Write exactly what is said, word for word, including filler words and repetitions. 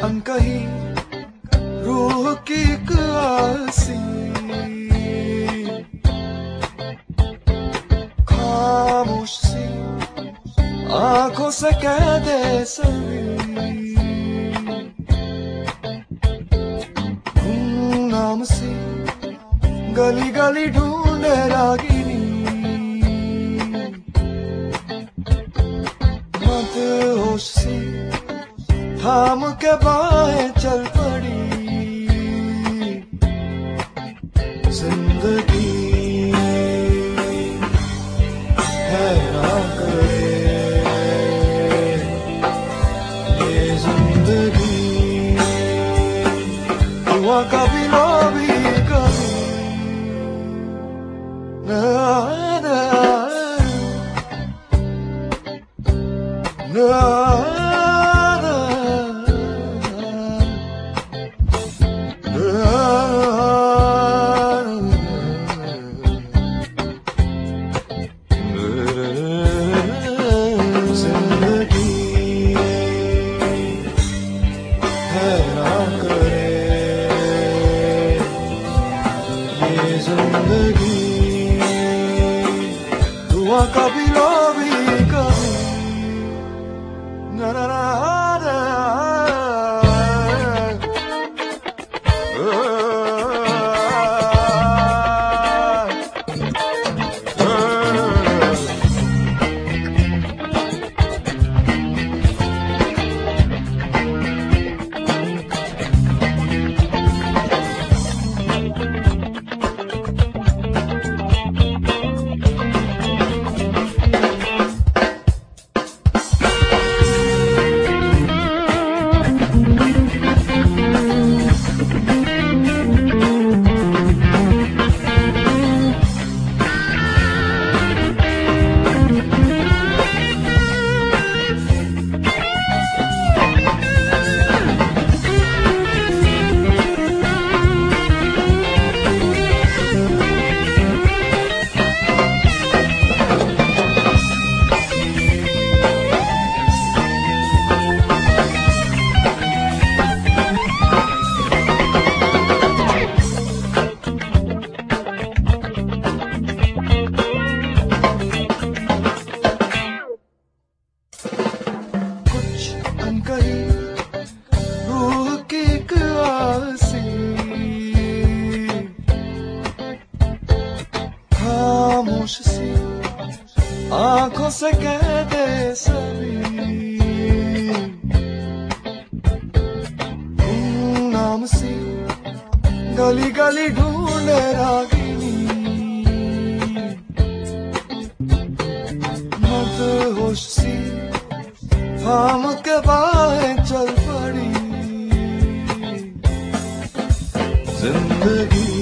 अनकही रूह की एक आसी खामोश सी आंखों से कह दे सभी गुमनाम सी गली गली ढूंढे रागिनी मत होश सी थाम के बाहें चल पड़ी जिंदगी हैरान करे ये जिंदगी हुआ कभी लो भी कभी ना ना ना जिंदगी दुआ कभी लो भी कभी ना ना ना अनकही रूह की एक आसी खामोश सी आंखों से कह दे सभी गुमनाम सी गली गली ढूंढे रागिनी मत होश सी थाम के बाहें चल पड़ी जिंदगी